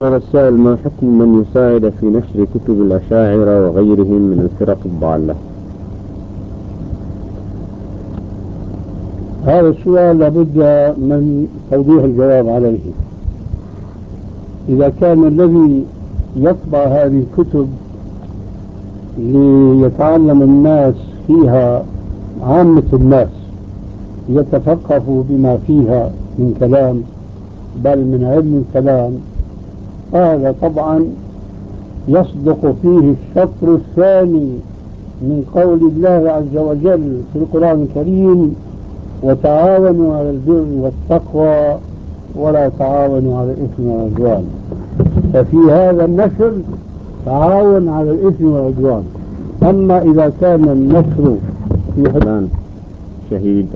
هذا السائل: ما حكم من يساعد في نشر كتب الأشاعرة وغيرهم من الفرق الضالة؟ هذا السؤال لابد من توضيح الجواب عليه. إذا كان الذي يطبع هذه الكتب ليتعلم الناس فيها، عامة الناس يتثقفوا بما فيها من كلام، بل من علم الكلام، هذا طبعا يصدق فيه الشطر الثاني من قول الله عز وجل في القرآن الكريم: وتعاونوا على البر والتقوى ولا تعاونوا على الإثم والعدوان. ففي هذا النشر تعاون على الإثم والعدوان. أما إذا كان النشر في شهيد